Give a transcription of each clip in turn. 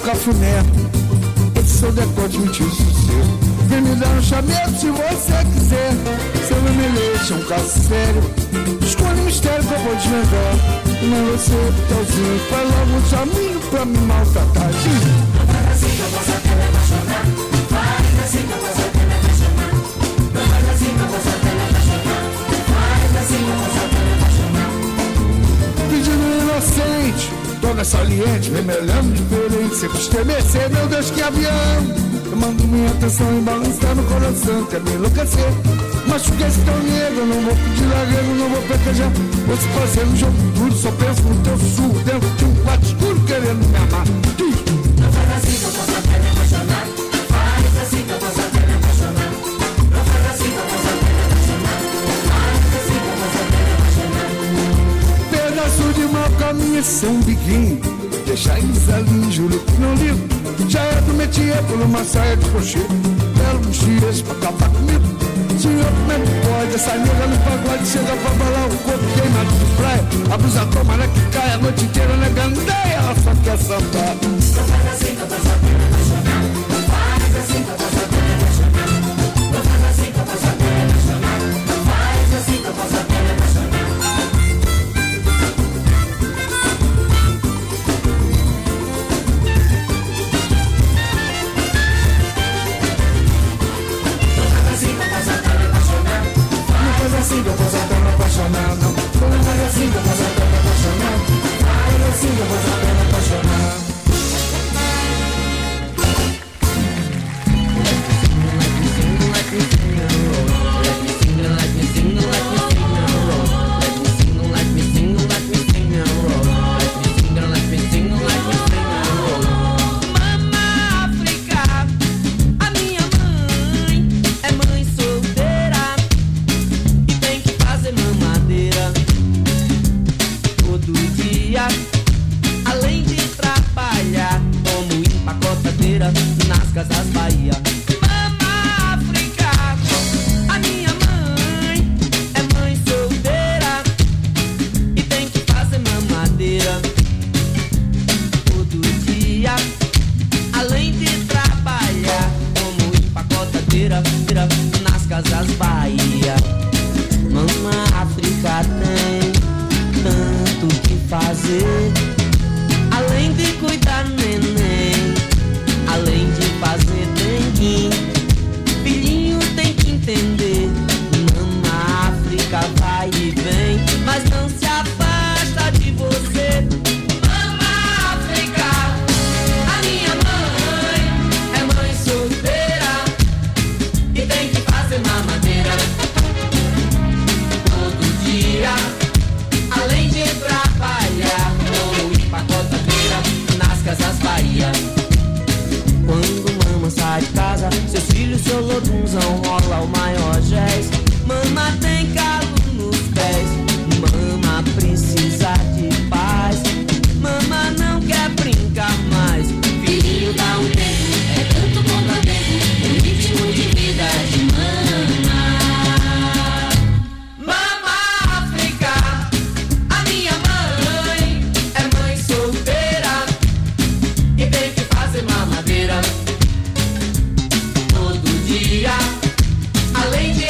cafuné. Esse seu decote me tira o sossego. Vem me dar um chamego se você quiser. Seu emelete é um caso sério. Escolhe um mistério que eu vou desvendar. Não você, Teuzinho, faz logo um caminho pra me maltratar. Faz assim que eu posso até me apaixonar. Faz assim que eu posso até me apaixonar. Faz assim que eu posso até me apaixonar. Faz assim que eu posso até me apaixonar. Pedido inocente, toda saliente, remelhando diferente, sempre estremecer, meu Deus, que avião! Eu mando minha atenção e balançar no coração, quer me enlouquecer. Machuquei esse teu negro, não vou pedir lagueiro, não vou pequejar. Vou se fazer no jogo duro, só penso no teu surro, dentro de um quarto escuro, querendo me amar. Não faz assim que eu posso até me apaixonar. Faz assim que eu posso até me apaixonar. Não faz assim que eu posso até me apaixonar. Faz assim que eu posso até me apaixonar. Pedaço de mau caminho, seu umbiguinho. Deixa eles ali, juro que não ligo. Já é do métier por uma saia de crochê. Belo buchias pra acabar comigo. Senhor, como é que pode? Essa nega no pagode chega pra balar o corpo queimado de praia. A blusa toma, né, que cai a noite inteira na gandaia. Ela só quer sambar. Não faz assim que eu posso até me apaixonar. Não faz assim que eu posso até me apaixonar. Não faz assim que eu posso até me apaixonar. Não faz assim que eu posso até me apaixonar. Assim que eu posso até me apaixonar, não. Faz assim que eu posso até me apaixonar. Faz assim que eu posso até me apaixonar. Além de trabalhar como empacotadeira nas casas Bahia. Mama África, a minha mãe é mãe solteira e tem que fazer mamadeira todo dia. Além de trabalhar como empacotadeira nas casas Bahia. Mama África tem tanto que fazer, além de cuidar do neném, além de fazer dengue. Filhinho tem que entender, Mama África vai e vem, mas não se afasta de você. Mama África, a minha mãe é mãe solteira e tem que fazer mamadeira todo dia. Além de trabalhar como empacotadeira nas casas Bahia. Quando mama sai de casa, seus filhos, seu lodunzão rola o maior jazz. Mama tem calo nos pés, mama precisa de paz. Mama não quer brincar mais. Filhinho dá um tempo, é tanto bom dar tempo, o ritmo de vida de mama. Mamadeira todo dia, além de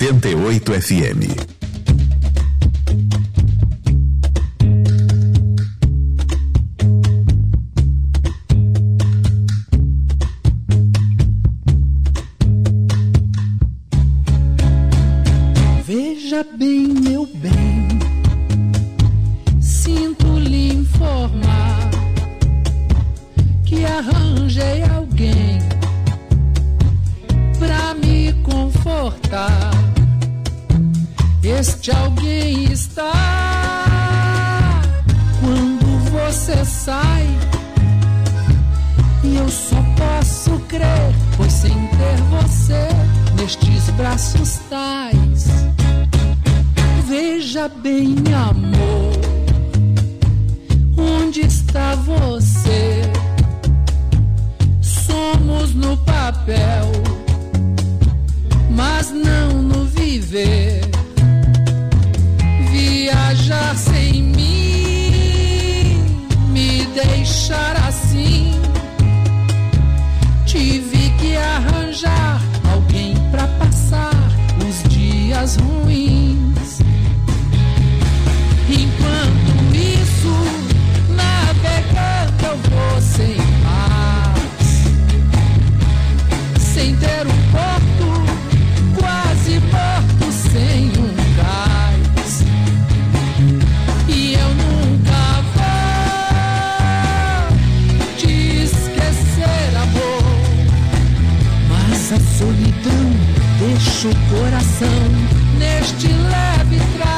88 FM. Veja bem, meu bem, sinto lhe informar que arranjei alguém pra me confortar. Este alguém está quando você sai, e eu só posso crer, pois sem ter você nestes braços tais. Veja bem, amor, onde está você? Somos no papel, mas não no viver. Viajar sem mim, me deixar assim. Tive que arranjar alguém pra passar os dias ruins. Enquanto isso, navegando eu vou sem paz, sem ter um porto, quase morto sem um gás. E eu nunca vou te esquecer, amor, mas a solidão deixa o coração neste leve trás.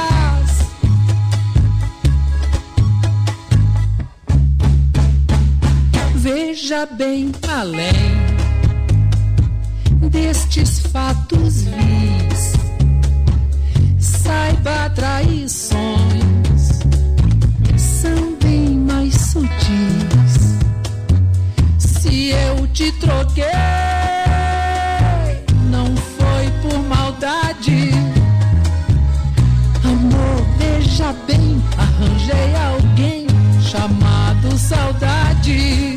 Veja bem além destes fatos vis, saiba, traições são bem mais sutis. Se eu te troquei, não foi por maldade. Amor, veja bem, arranjei alguém chamado saudade.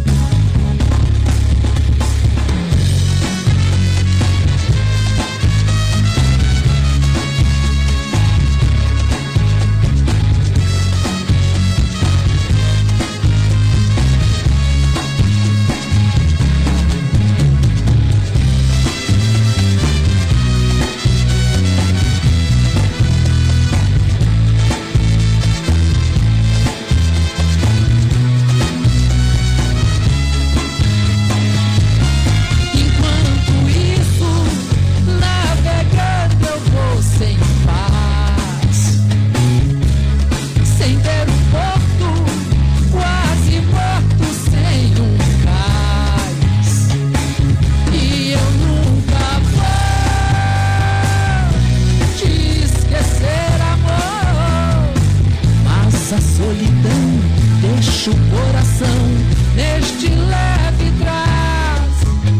Deixa o coração neste leve trás.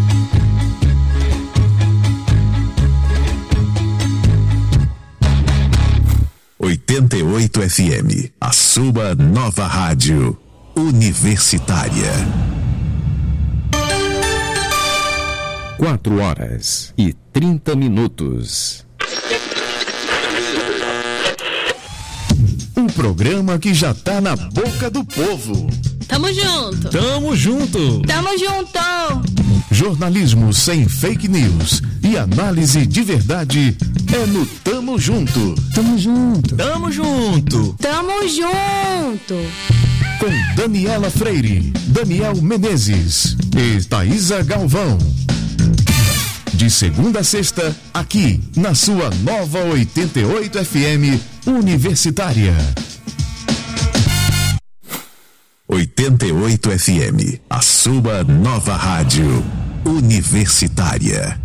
88 FM, a sua nova rádio universitária. 4h30. Um programa que já tá na boca do povo. Tamo junto. Tamo junto. Tamo junto. Jornalismo sem fake news e análise de verdade é no Tamo Junto. Tamo junto. Tamo junto. Tamo junto. Com Daniela Freire, Daniel Menezes e Thaísa Galvão. De segunda a sexta, aqui na sua nova 88 FM Universitária. 88 FM, a sua nova rádio universitária.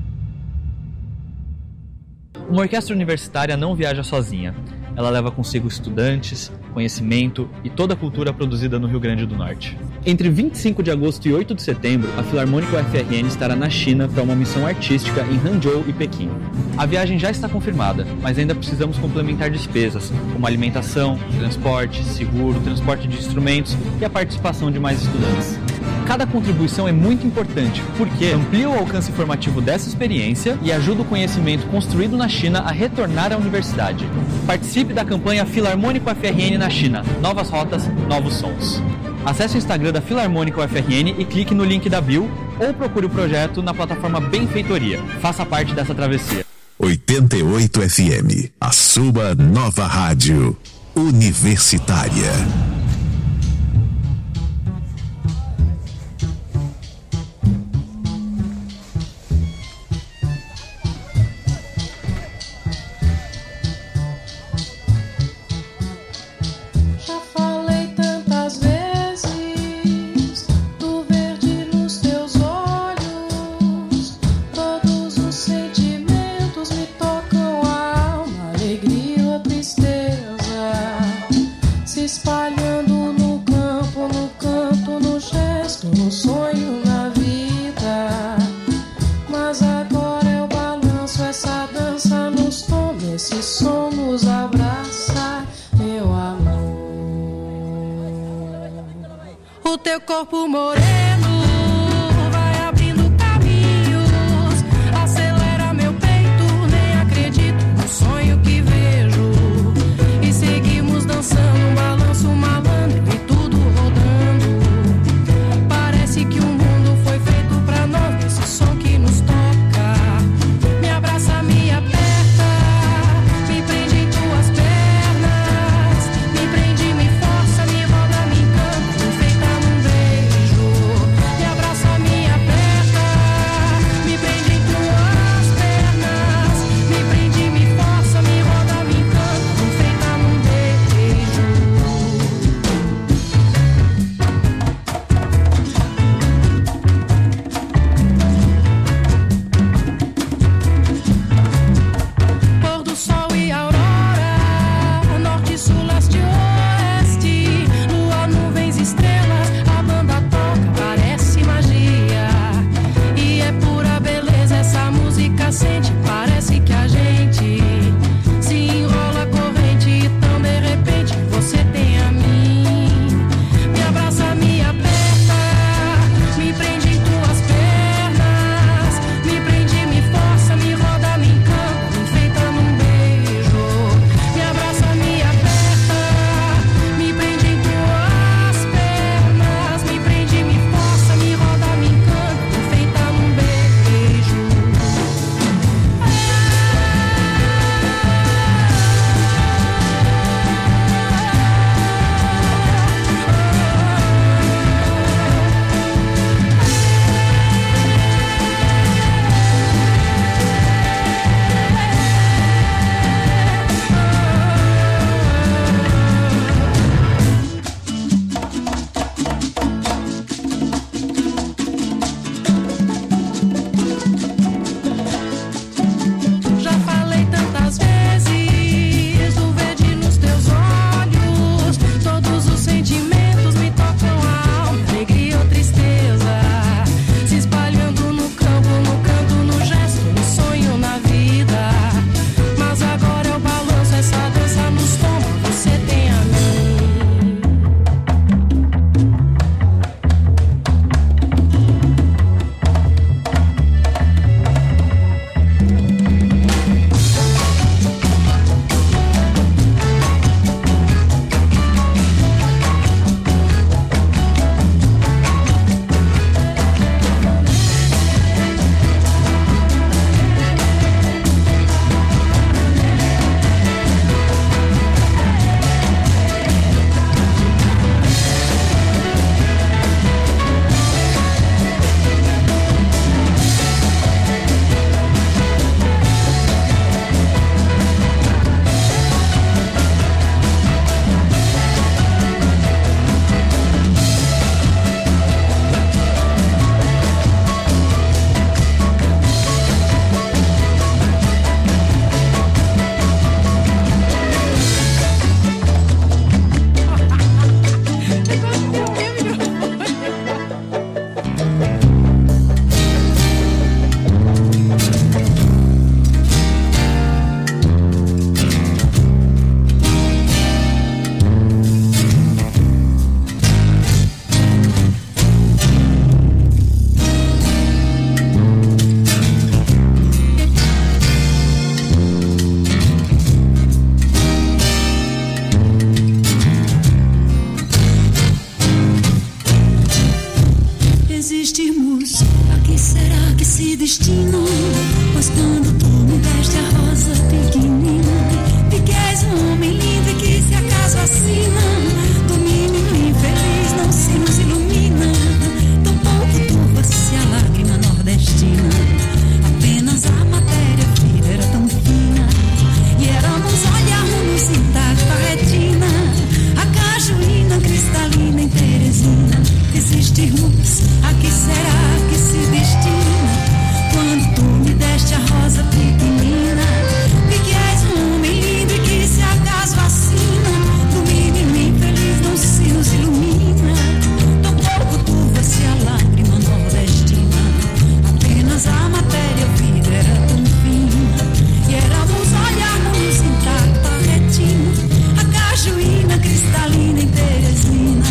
Uma orquestra universitária não viaja sozinha. Ela leva consigo estudantes, conhecimento e toda a cultura produzida no Rio Grande do Norte. Entre 25 de agosto e 8 de setembro, a Filarmônica UFRN estará na China para uma missão artística em Hangzhou e Pequim. A viagem já está confirmada, mas ainda precisamos complementar despesas, como alimentação, transporte, seguro, transporte de instrumentos e a participação de mais estudantes. Cada contribuição é muito importante, porque amplia o alcance formativo dessa experiência e ajuda o conhecimento construído na China a retornar à universidade. Participe da campanha Filarmônico FRN na China. Novas rotas, novos sons. Acesse o Instagram da Filarmônico FRN e clique no link da bio ou procure o projeto na plataforma Benfeitoria. Faça parte dessa travessia. 88 FM, a sua nova rádio universitária. Corpo moreno vai abrindo caminhos, acelera meu peito, nem acredito no sonho que vejo. E seguimos dançando um balanço malandro e tudo rodando. Parece que o mundo foi feito pra nós, esse som que nos toca. Me abraça, me aperta, me prende em tuas pernas, me prende, me força, me roda, me encanta, me feita num beijo. existirmos, a que será que se destina? Pois quando tu me deste a rosa pequenina, vi que és um homem lindo e que se acaso assina, do menino infeliz não se nos ilumina, tão pouco turva-se a lágrima nordestina, apenas a matéria vida era tão fina, e éramos olharmos intacta a retina, a cajuína cristalina em Teresina. Existirmos, a que será que se destina? Quando tu me deste a rosa pequenina, vi que és um homem lindo e que se acaso vacina, do menino infeliz não se nos ilumina, tão pouco turva-se a lágrima nordestina, apenas a matéria vida era tão fina, e éramos olharmos intacta a retina, a cajuína cristalina em Teresina.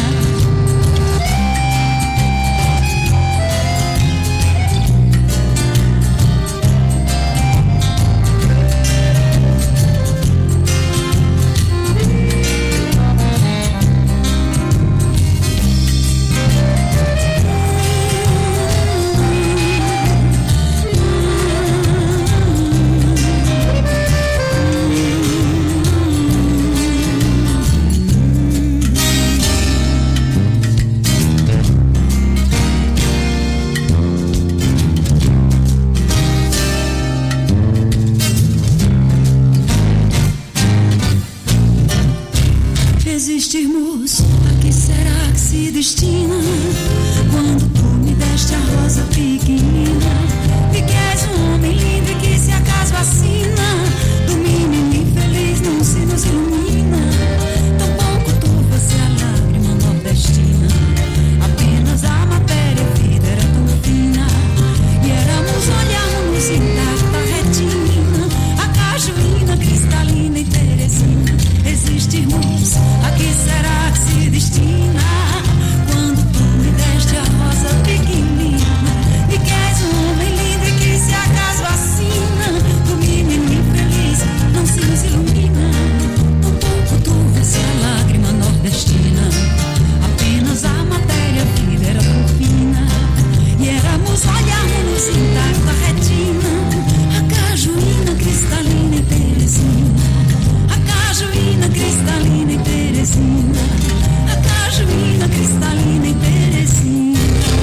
Existirmos, a que será que se destina? Quando tu me deste a rosa pequenina, vi que és um homem lindo e que se acaso assina, do menino infeliz não se nos ilumina, tão pouco turva-se a lágrima nordestina, apenas a matéria vida era tão fina, e éramos olharmos intacta a retina, a cajuína cristalina em Teresina. Existirmos, a que será que se destina? Quando tu me deste a rosa pequenina, e que és um homem lindo e que se acaso assina, do menino infeliz não se nos ilumina, tão pouco turva-se a lágrima nordestina, apenas a matéria vida era tão fina, e éramos olharmos intacta a retina, a cajuína cristalina em Teresina. Cajuína cristalina em Teresina, a cajuína cristalina em Teresina.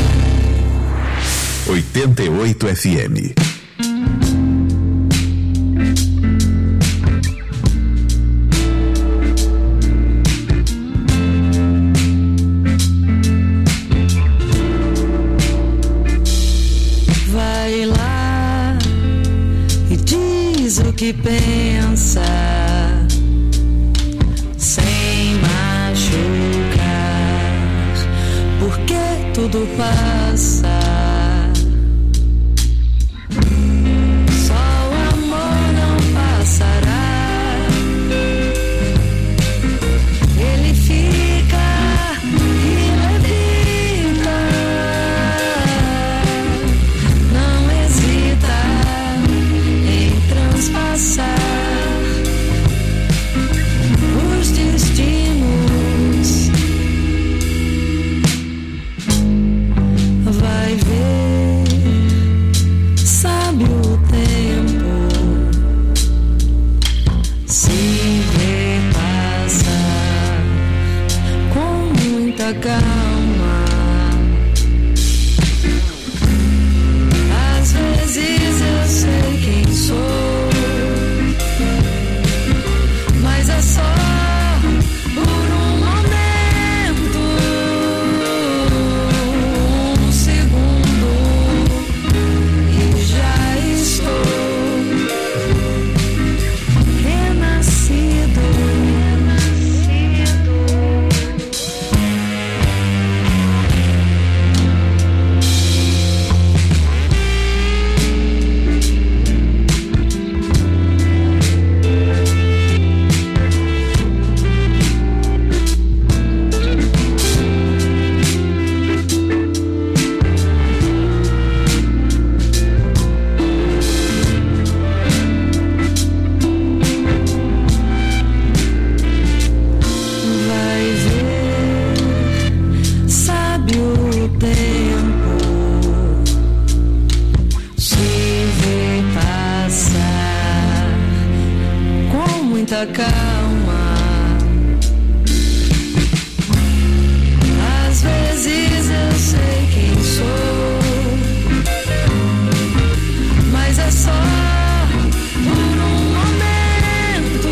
88 FM. Vai lá e diz o que pensa, sem machucar, porque tudo passa. Só o amor não passará, ele fica e levita, não hesita em transpassar os destinos. Vai ver, sabe o tempo se repassa com muita calma. Às vezes eu sei quem sou, mas é só por um momento, um segundo. vida calma. Às vezes eu sei quem sou, mas é só por um momento,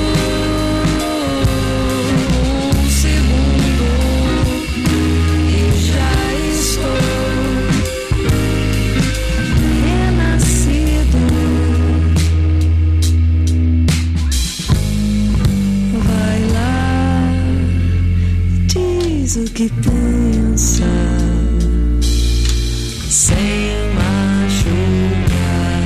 um segundo, e já estou renascido. Vai lá, diz o que pensa, sem machucar.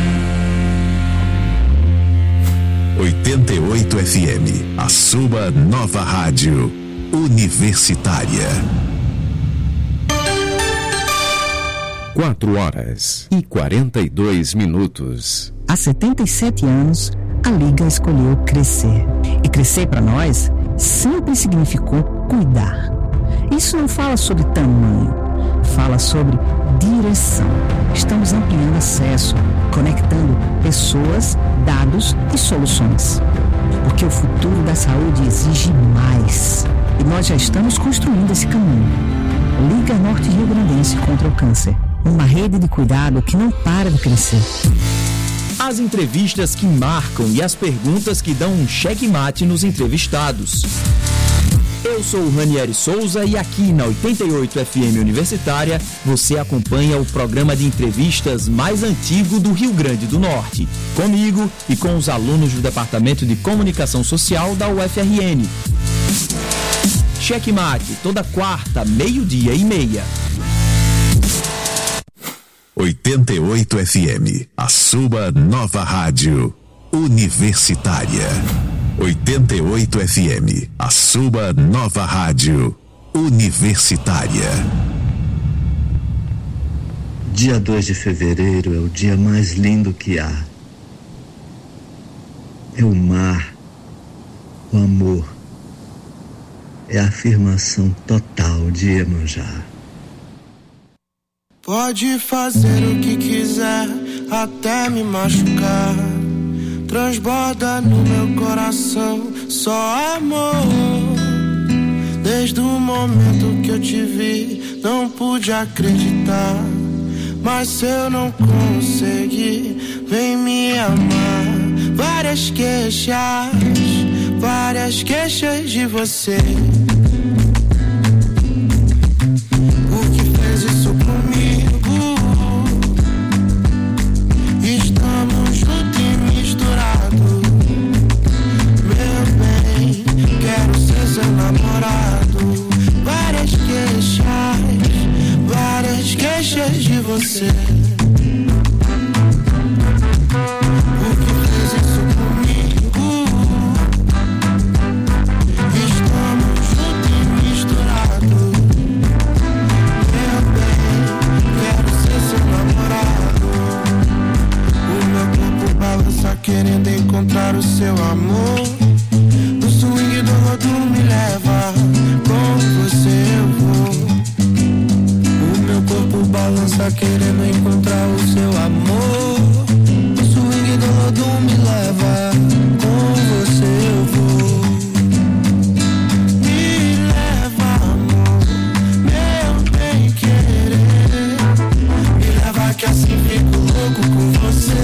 88 FM, a sua nova rádio universitária. 4h42. Há 77 anos, a Liga escolheu crescer. E crescer para nós sempre significou cuidar. Isso não fala sobre tamanho, fala sobre direção. Estamos ampliando acesso, conectando pessoas, dados e soluções. Porque o futuro da saúde exige mais. E nós já estamos construindo esse caminho. Liga Norte Rio Grandense contra o Câncer. Uma rede de cuidado que não para de crescer. As entrevistas que marcam e as perguntas que dão um checkmate nos entrevistados. Eu sou o Ranieri Souza e aqui na 88 FM Universitária você acompanha o programa de entrevistas mais antigo do Rio Grande do Norte. Comigo e com os alunos do Departamento de Comunicação Social da UFRN. Checkmate, toda quarta, 12:30. 88 FM, a sua nova rádio universitária. 88 FM, a sua nova rádio universitária. Dia 2 de fevereiro é o dia mais lindo que há. É o mar, o amor. É a afirmação total de Iemanjá. Pode fazer o que quiser, até me machucar. Transborda no meu coração só amor. Desde o momento que eu te vi, não pude acreditar. Mas se eu não conseguir, vem me amar. Várias queixas de você. Por que fez isso comigo? Estamos juntos e misturados. Meu bem, quero ser seu namorado. Várias queixas de você. Por que fez isso comigo? Estamos juntos e misturados. Meu bem, quero ser seu namorado. O meu corpo balança querendo encontrar o seu amor. No swing do lodo me leva, com você eu vou. O meu corpo balança querendo encontrar o seu amor. No swing do lodo me leva, com você eu vou. Me leva, amor, meu bem querer. Me leva que assim fico louco com você.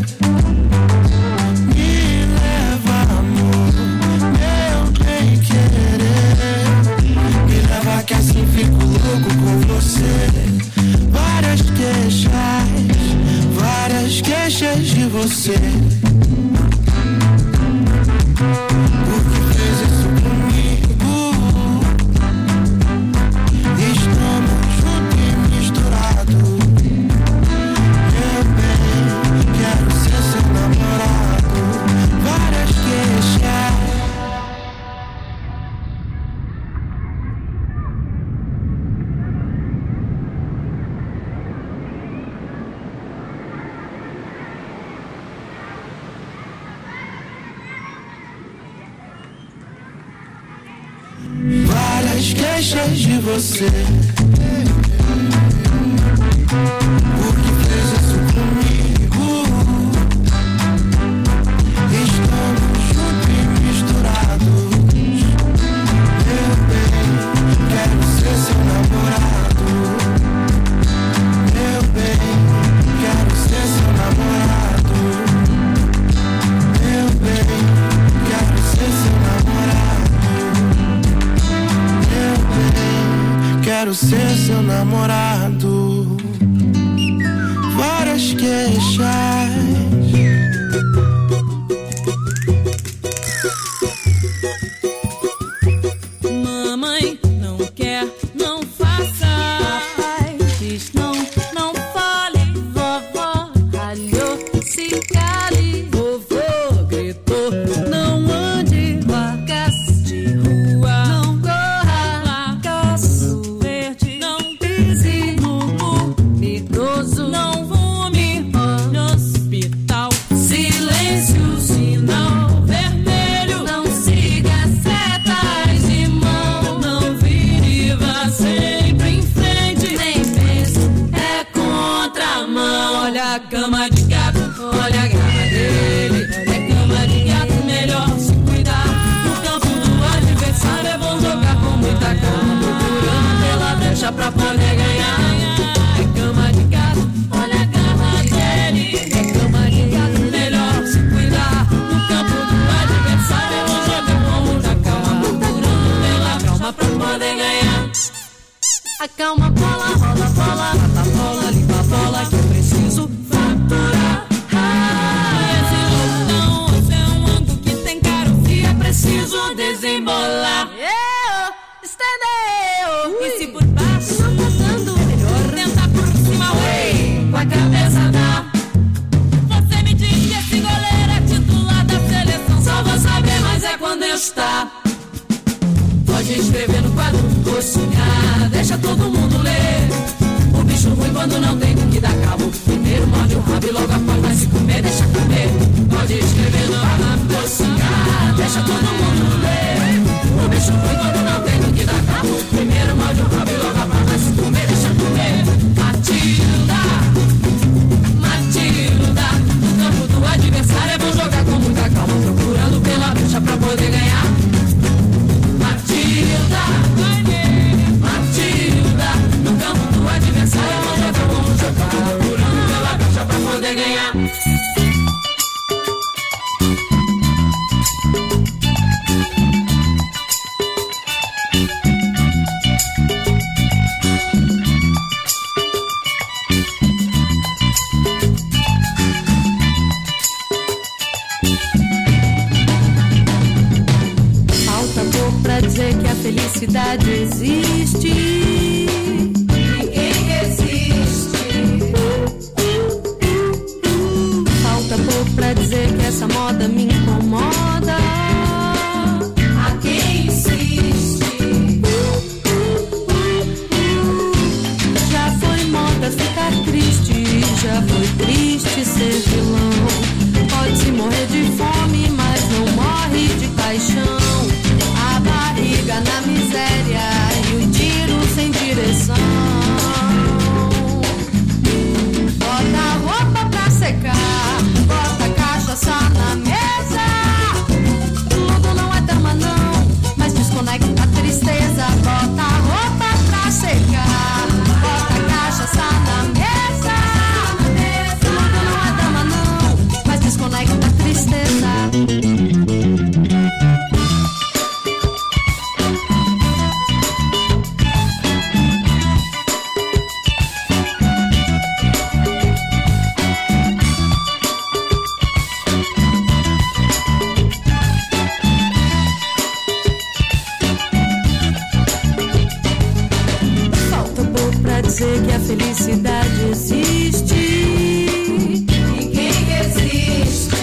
Me leva, amor, meu bem querer. Me leva que assim fico louco com você. Várias queixas de você. Por que fez isso comigo? Estamos juntos e misturados. Meu bem, quero ser seu namorado. Várias queixas. Queixas de você. Por que fez isso comigo? Estamos juntos e misturados. ser seu namorado. Várias queixas. Mamãe não quer, não faça. Papai diz não, não fale. Vovó ralhou, se cale. Vovô gritou, não ande. Vacas de rua, não corra. Caço verde, não pise. Mumu medroso, não fume no hospital. Silêncio, sinal vermelho. Não siga setas de mão. Não vire, vá sempre em frente. Nem pense, é contramão. Olha a cama de gato, olha a garra dele. É cama de gato, melhor se cuidar. No campo do adversário é bom jogar com muita calma. Procurando pela brecha pra poder ganhar. É cama de gato, olha a garra dele. É cama de gato, melhor se cuidar. No campo do adversário é bom jogar com muita calma. Procurando pela calma pra poder ganhar. Acalma a bola, rola a bola, mata a bola, limpa a bola que eu preciso faturar. Esse loucão é um ângulo que tem caro que é preciso desembolar. Estendeu! E se por baixo não passando, é melhor tentar por cima, ué, com a cabeça dá. Você me diz que esse goleiro é titular da seleção. Só vou saber, mas é quando está. Pode escrever no quadro ou sonhar, deixa todo mundo ler. O bicho ruim quando não tem com que dar cabo. Primeiro morde o rabo e logo após vai se comer, deixa comer. Pode escrever no quadro ou sonhar, deixa todo mundo ler. O bicho ruim quando não tem com que dar cabo. Primeiro morde o rabo e logo após vai se comer, deixa comer. Matilda, Matilda, no campo do adversário é bom jogar com muita calma. Procurando pela brecha pra poder ganhar. Matilda, Matilda, no campo do adversário vamos jogar, vamos jogar. Procurando pela brecha pra poder ganhar. Pra dizer que a felicidade existe. Ninguém resiste. Falta pouco pra dizer que essa moda me incomoda. A quem insiste? Já foi moda ficar triste, já foi triste ser vilão. Pode-se morrer de fome, mas não morre de paixão. Barriga na miséria e o tiro sem direção. Bota a roupa pra secar, bota a cachaça na mesa. Tudo não é dama não, mas desconecta a tristeza. Bota a roupa pra secar, bota a cachaça na mesa. Tudo não é dama não, mas desconecta a tristeza. Dizer que a felicidade existe. Ninguém resiste.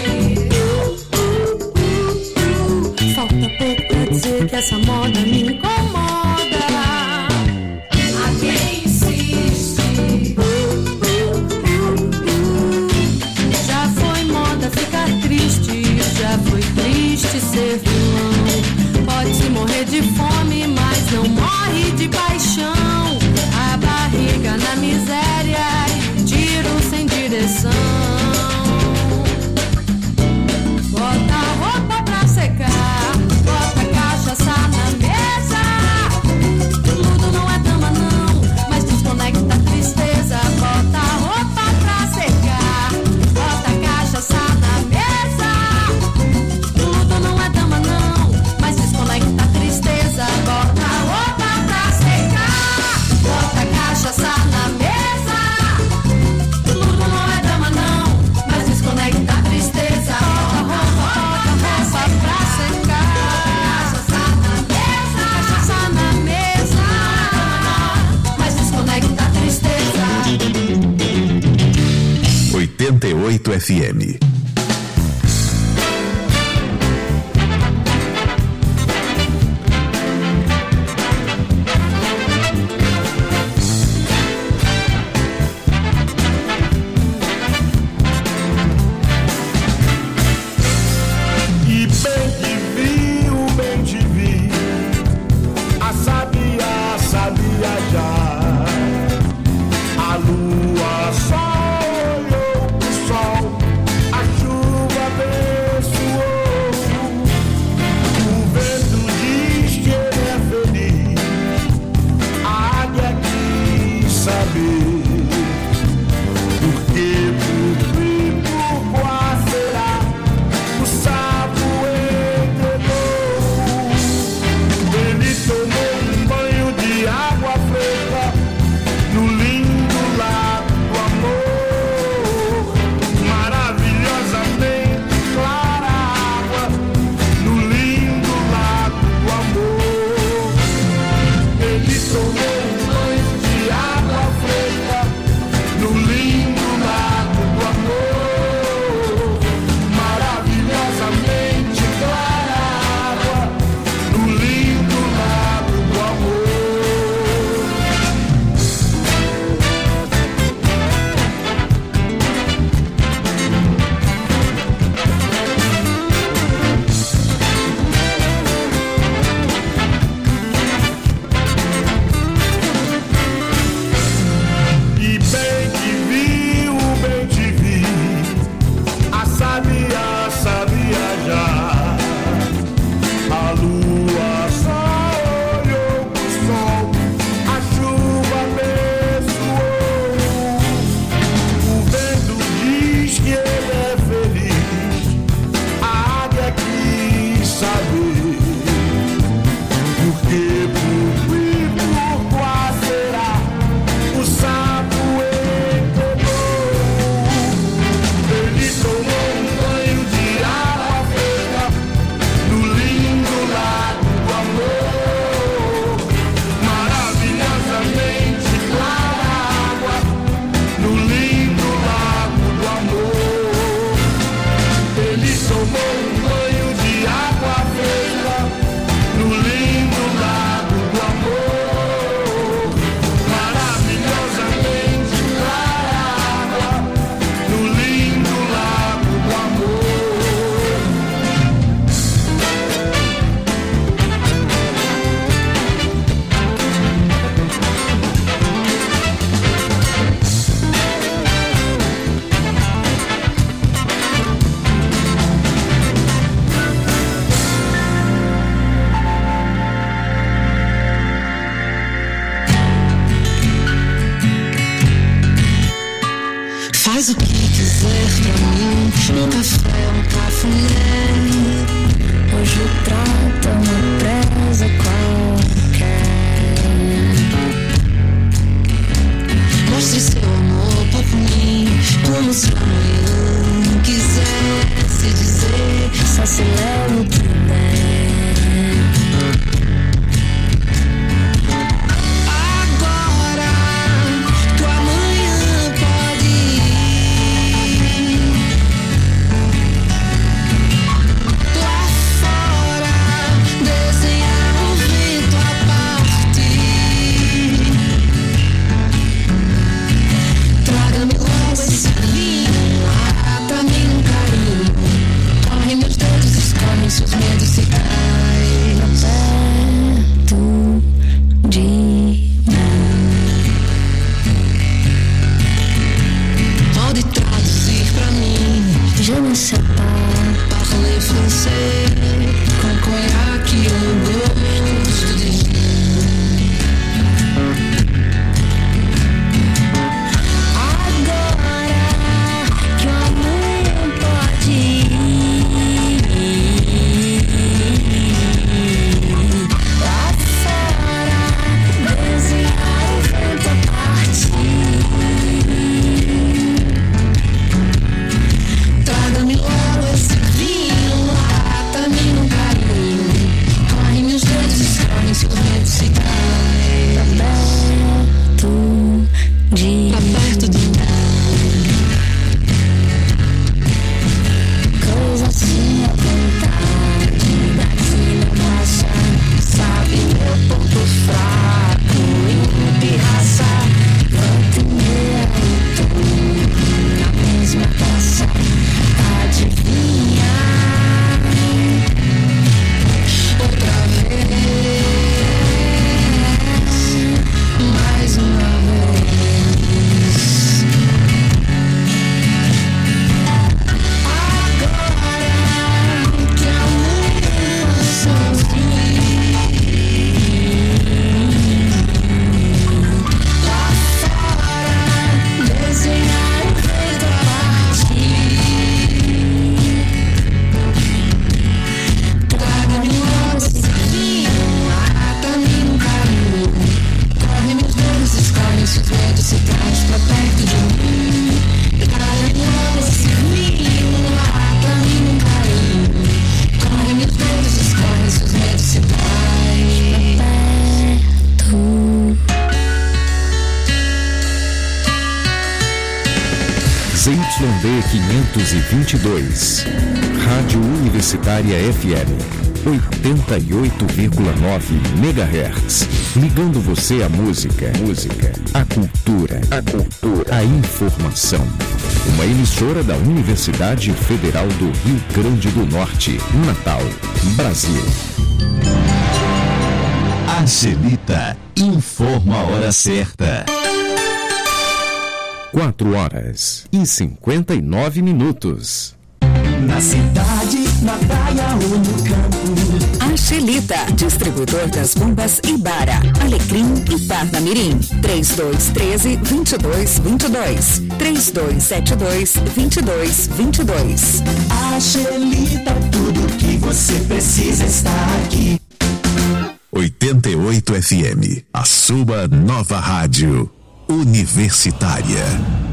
Falta pouco pra dizer que essa moda me incomoda. A quem insiste? Já foi moda ficar triste, já foi triste ser vilão. Pode-se morrer de fome, mas não morre de paixão. Barriga na miséria e tiro sem direção. Bota a roupa pra secar, bota a cachaça na mesa. Tudo não é dama não, mas desconecta a tristeza. Bota a roupa pra secar, bota a cachaça na mesa. Tudo não é dama não, mas desconecta a tristeza. Bota a roupa pra secar. 88 FM. Faz o que quiser pra mim, um café, um cafuné. Hoje trata uma presa qualquer. Mostre seu amor por mim, como se amanhã quisesse dizer, só se leva o que der. Seus medos se caem perto de mim. Pode traduzir pra mim. Je ne sais pas parler français. Com conhaque ou gosto de gin. Agora que o amor pode ir. Traga-me logo esse vinho, lata-me no carinho. Corre meus dedos. ZYD 522. Rádio Universitária FM 88,9 MHz. Ligando você à música, à cultura, à informação. Uma emissora da Universidade Federal do Rio Grande do Norte, Natal, Brasil. Angelita informa a hora certa. 4h59. Na cidade, na praia ou no campo. Angelita, distribuidor das bombas Ibara, Alecrim e Parnamirim. 3213-2222. 3272-2222. Angelita, tudo que você precisa está aqui. 88 FM, a sua nova rádio universitária.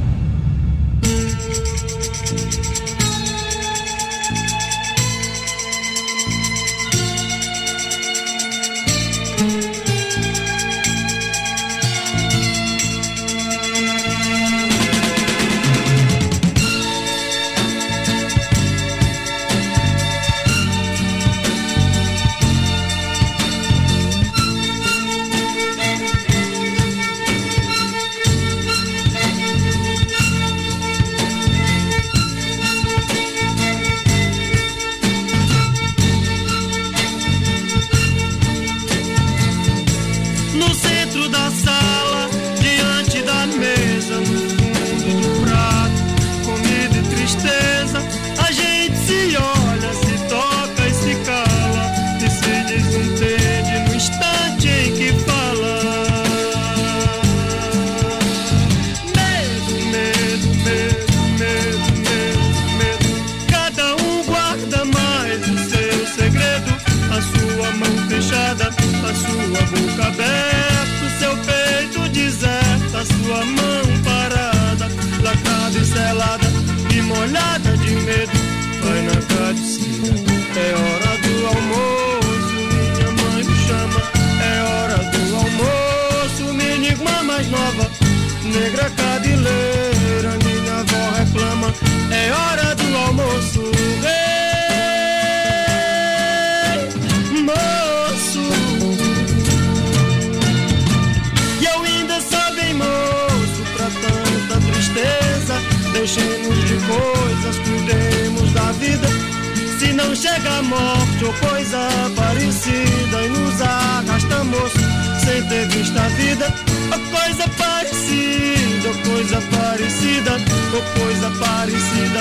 Deixemos de coisas, cuidemos da vida. Se não chega a morte ou coisa parecida e nos arrastamos sem ter visto a vida, ou coisa parecida, ou coisa parecida, ou coisa parecida,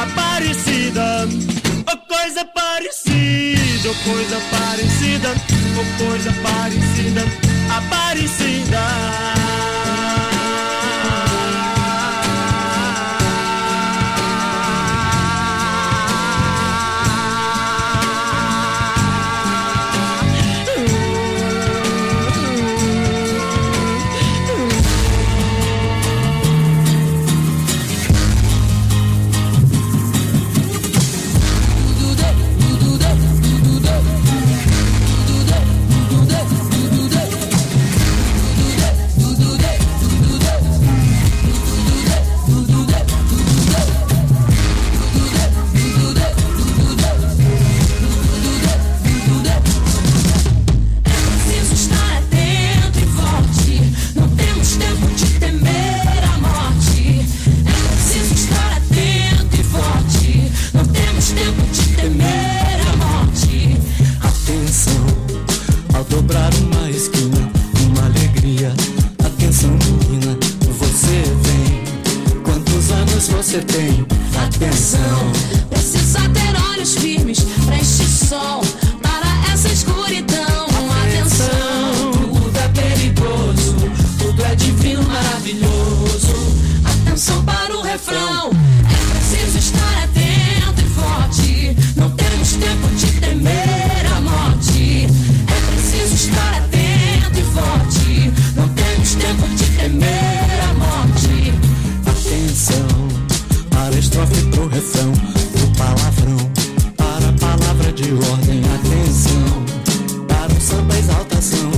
aparecida, ou coisa parecida, ou coisa parecida, ou coisa parecida, aparecida. Você tem atenção. Precisa ter olhos firmes pra este sol, para essa escuridão. Atenção, tudo é perigoso, tudo é divino, maravilhoso. Atenção para o refrão. É preciso estar atento e forte. Não temos tempo de temer a morte. É preciso estar atento e forte. Não temos tempo de temer a morte. Atenção para a estrofe, pro refrão, pro palavrão, para a palavra de ordem. Atenção para o samba, exaltação.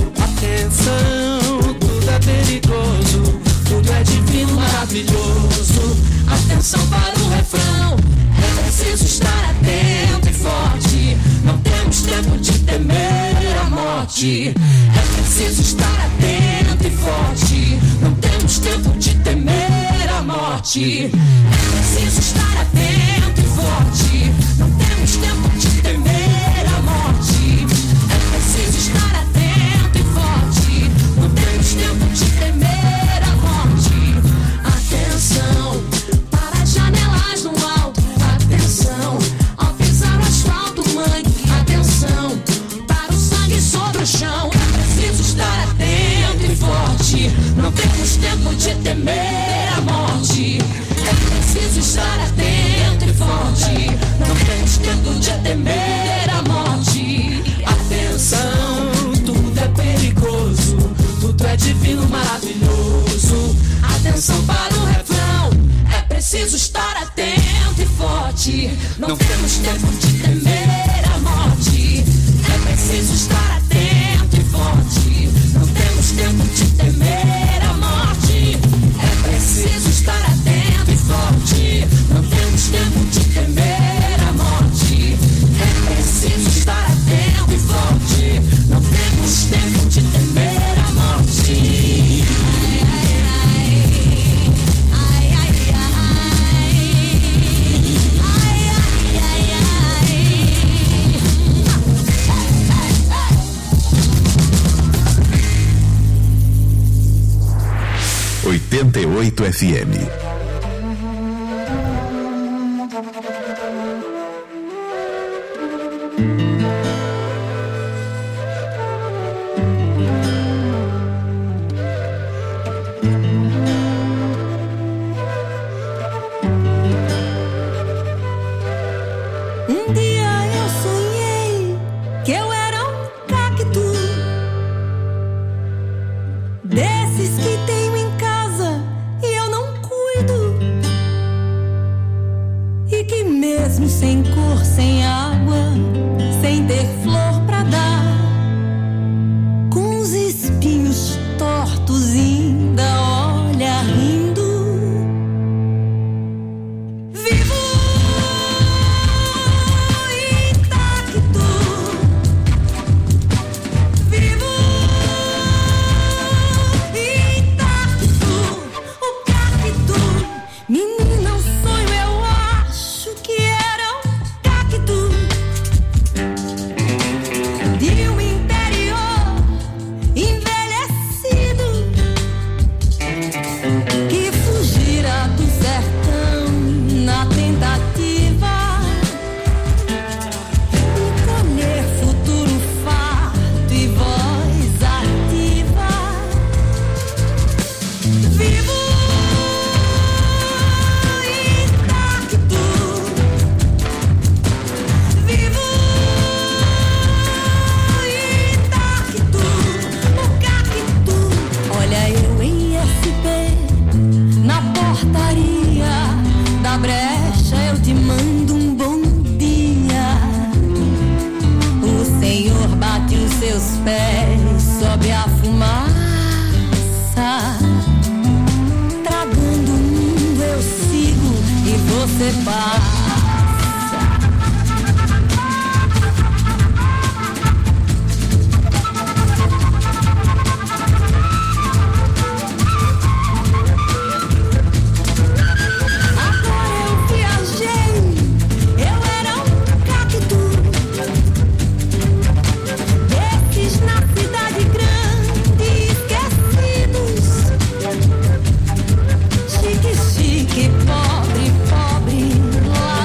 Atenção, tudo é perigoso, tudo é divino, maravilhoso. Atenção Atenção para o refrão, é preciso estar atento e forte. Não temos tempo de temer a morte. É preciso estar atento e forte. Não temos tempo de temer a morte. É preciso estar atento e forte. Não temos tempo de temer a morte. É preciso estar atento e forte. Não temos tempo de temer a morte. Atenção para as janelas no alto. Atenção ao pisar o asfalto, mãe. Atenção para o sangue sobre o chão. É preciso estar atento e forte. Não temos tempo de temer a morte. É preciso estar atento e forte. Não temos tempo de temer a morte. Atenção, tudo é perigoso. Tudo é divino, maravilhoso. Atenção para o refrão, é preciso estar atento e forte. Não temos tempo de temer a morte. É preciso estar atento e forte. Não temos tempo de temer a morte. É preciso estar atento e forte. Não temos tempo de temer a morte. É preciso estar atento e forte. Não temos tempo de temer a morte. Ai, ai, ai. 88 FM. Um dia eu sonhei que eu era um cacto, desses que tenho em casa e eu não cuido, e que mesmo sem cor, sem água, sem ter flor pra dar, com os espinhos tortos ainda olha rindo. Menina, um sonho eu acho que era um cacto de um interior envelhecido que fugira do sertão na tentativa de colher futuro farto e voz ativa. Vivo da brecha eu te mando um bom dia. O Senhor bate os seus pés sob a fumaça, tragando o mundo eu sigo e você passa. Chique, pobre, pobre, lá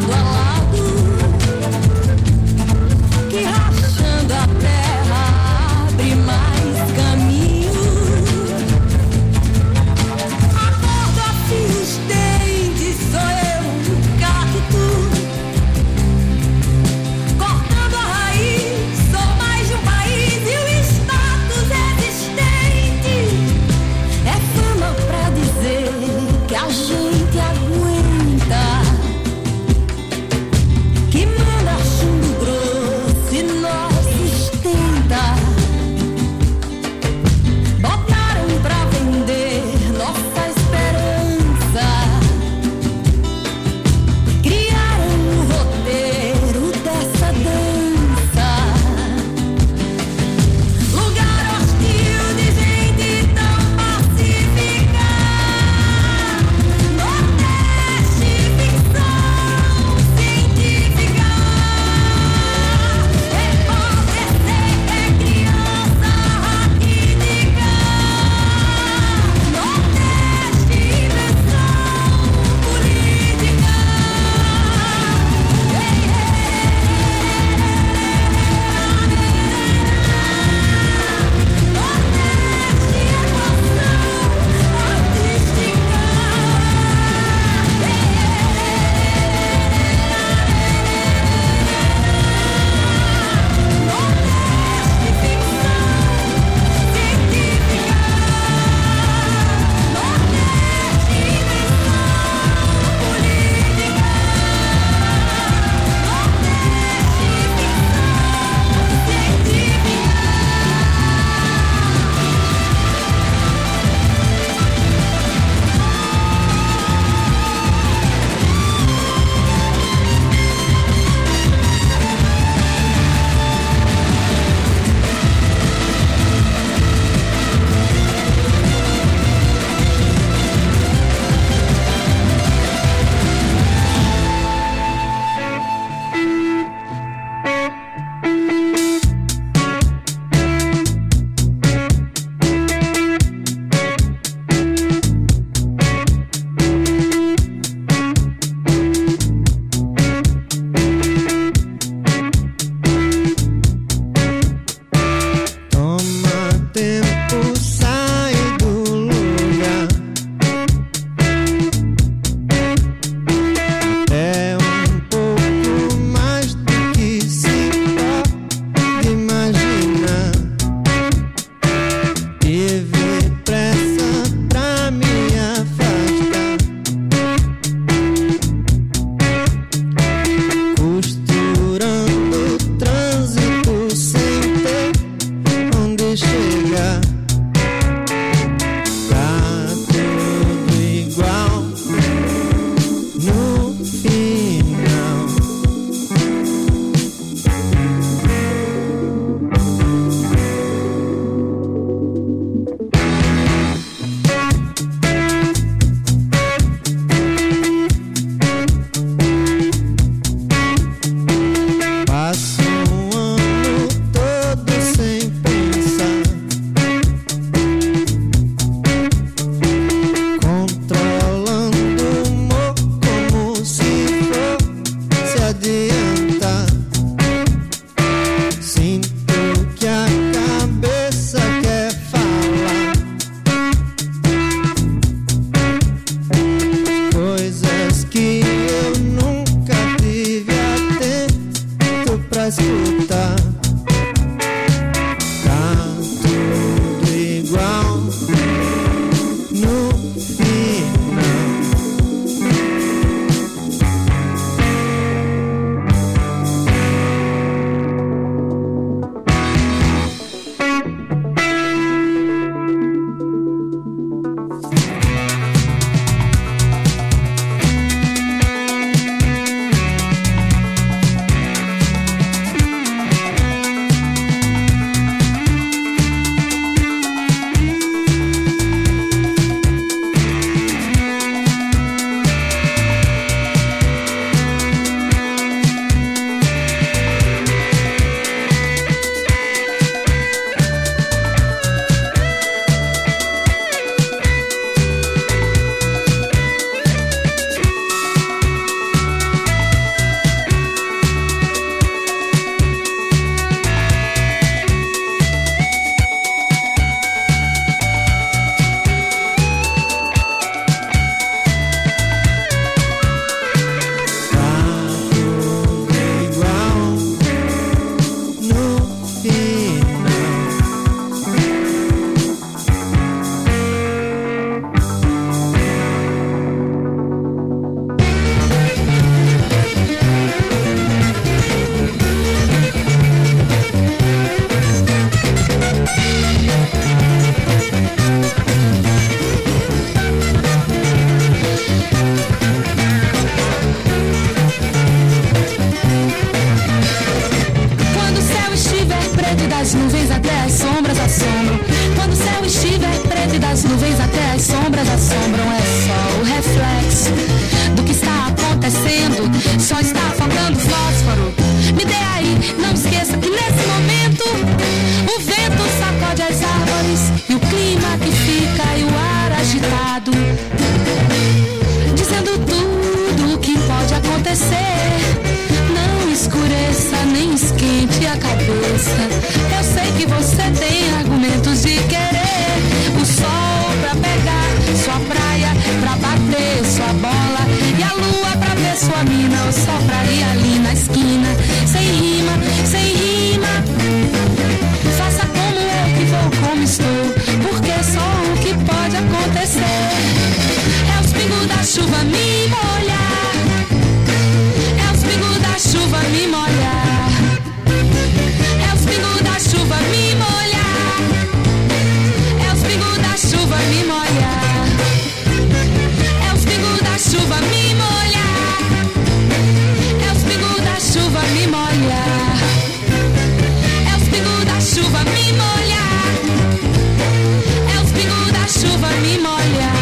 só está faltando fósforo. Me dê aí, não esqueça que nesse momento o vento sacode as árvores e o clima que fica e o ar agitado, dizendo tudo o que pode acontecer. Não escureça nem esquente a cabeça. Eu sei que você tem argumentos de querer o sol pra pegar sua praia, pra bater sua bola, e a lua pra ver sua mina, o sol pra ir ali na esquina. Sem rima, sem rima. Faça como eu que vou como estou, porque é só o que pode acontecer. É os pingos da chuva me molhar, é os pingos da chuva me molhar, é os pingos da chuva me molhar, é os pingos da chuva me molhar, é os pingos da chuva me molhar, é os pingos da chuva me molhar, é os pingos da chuva me molhar, é os pingos da chuva me molhar.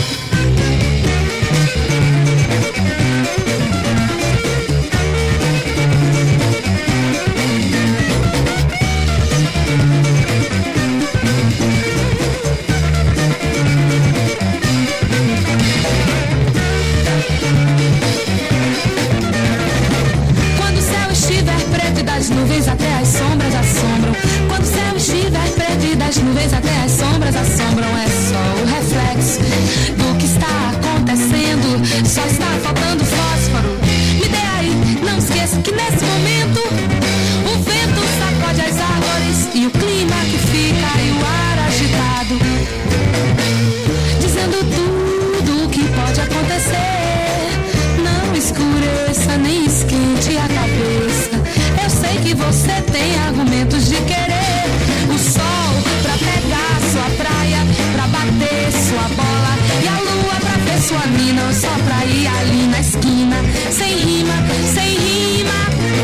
Das nuvens até as sombras assombram. Quando o céu estiver preto e das nuvens até as sombras assombram, é só o reflexo do que está acontecendo. Só está faltando fósforo. Me dê aí, não esqueça que nesse momento o vento sacode as árvores e o clima que fica e o ar agitado, dizendo tudo o que pode acontecer. Não escureça nem esquente a cabeça. Eu sei que você tem argumentos de querer o sol pra pegar sua praia, pra bater sua bola, e a lua pra ver sua mina, o sol pra ir ali na esquina. Sem rima, sem rima.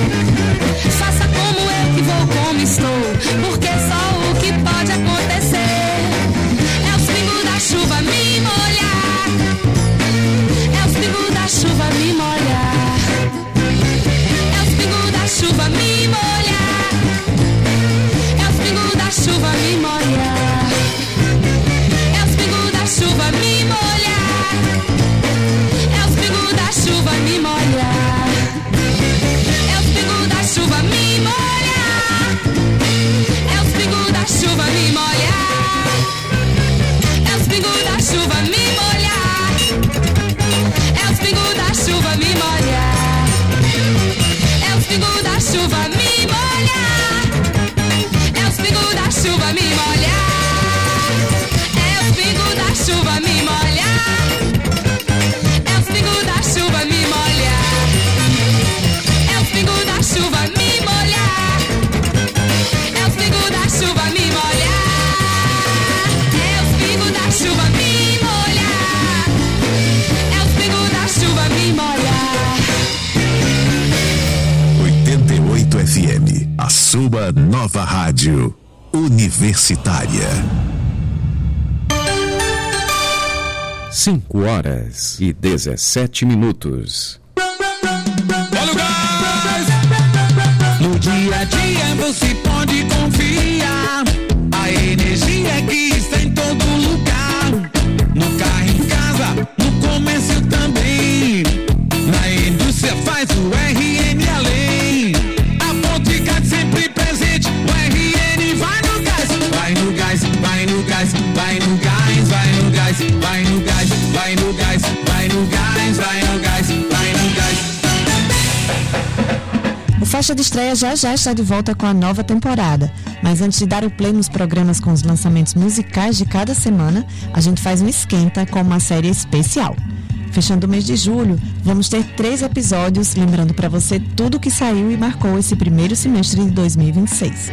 Faça como eu que vou como estou, porque é só o que pode acontecer. É os pingos da chuva me molhar, é os pingos da chuva me molhar, é os pingos da chuva me molhar, é os pingos da chuva me molhar, é os pingos da chuva me molhar, é os pingos da chuva me molhar, é os pingos da chuva me molhar, é os pingos da chuva me molhar, é os pingos da chuva me molhar, é os pingos da chuva me molhar, é os pingos da chuva me molhar, é os pingos da chuva me molhar, é os pingos da chuva me molhar, é os pingos da chuva me molhar, é os pingos da chuva me molhar, é os pingos da chuva me molhar, é os pingos da chuva me molhar, é os pingos da chuva me molhar. 88 FM, a sua nova rádio universitária. 5h17. Olha o gás! No dia a dia você pode confiar. A energia que está em todo lugar. No carro, em casa, no comércio também. Na indústria faz o RN além. A Ponticard sempre presente. O RN vai no gás. Vai no gás, vai no gás, vai no gás, vai no gás, vai no gás, vai no gás, vai no gás, vai no gás, vai no gás. O Faixa de Estreia já está de volta com a nova temporada. Mas antes de dar o play nos programas com os lançamentos musicais de cada semana, a gente faz um esquenta com uma série especial. Fechando o mês de julho, vamos ter 3 episódios, lembrando para você tudo que saiu e marcou esse primeiro semestre de 2026.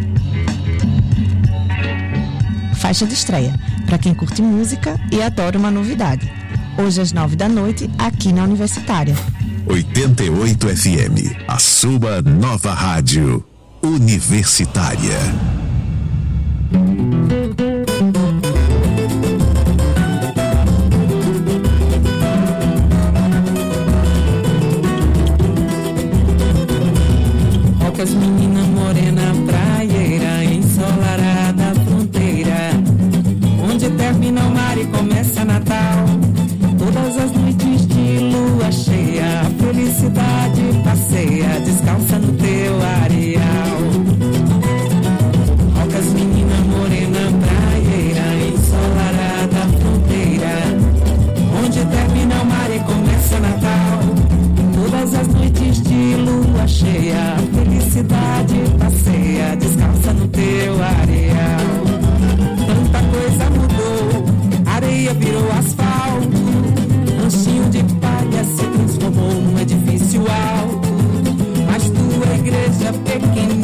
Faixa de Estreia, para quem curte música e adora uma novidade. Hoje às 9h, aqui na Universitária. 88 FM, a sua nova rádio universitária. Rocas, menina morena, praieira, ensolarada fronteira, onde termina o mar e começa Natal. Todas as noites de lua cheia, a felicidade passeia, descalça no teu areal. Rocas, menina morena, praieira, ensolarada fronteira, onde termina o mar e começa Natal. Todas as noites de lua cheia, a felicidade passeia, descalça no teu areal. Tanta coisa mudou, areia virou asfalto, lanchinho de palha se transformou num edifício alto. Mas tua igreja pequena